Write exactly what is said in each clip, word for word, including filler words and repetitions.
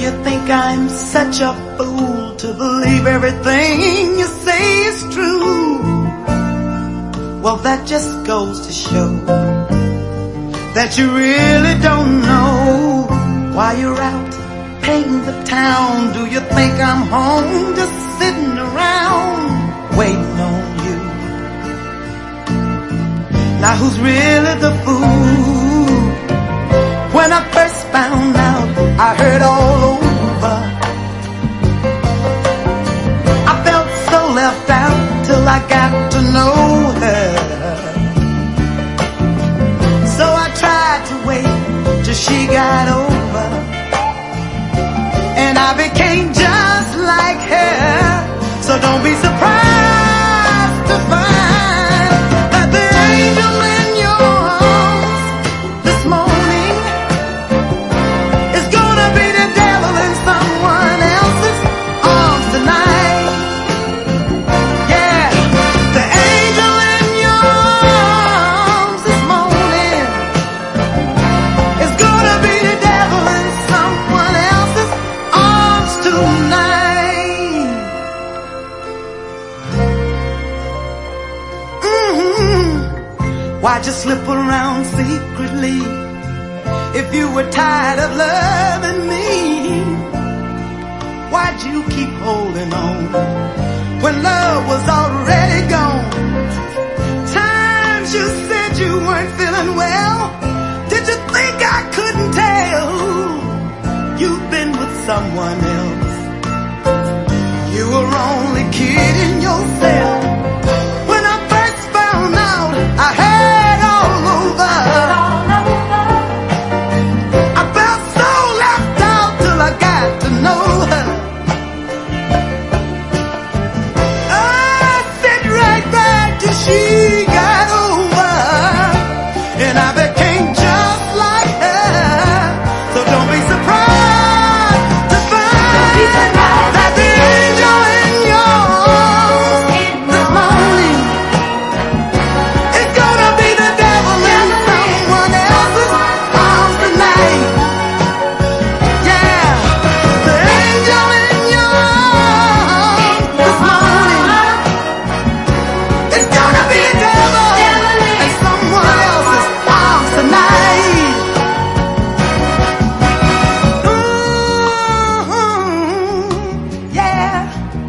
you think I'm such a fool to believe everything you say is true? Well, that just goes to show that you really don't know why you're out painting the town. Do you think I'm home just sitting around waiting on you? Now who's really the fool? When I first found out, I heard all over. I felt so left out till I got to know her. So I tried to wait till she got over, and I became just like her. So don't be surprised to find that the angel in your arms this morning is gonna be the devil in someone else's arms tonight. Yeah, the angel in your arms this morning is gonna be the devil in someone else's arms tonight. Why'd you slip around secretly if you were tired of loving me? Why'd you keep holding on when love was already gone? Times you said you weren't feeling well. Did you think I couldn't tell? You've been with someone else. You were only kidding yourself. When I first found out, I had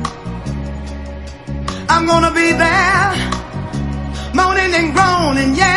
I'm gonna be there, moaning and groaning, yeah.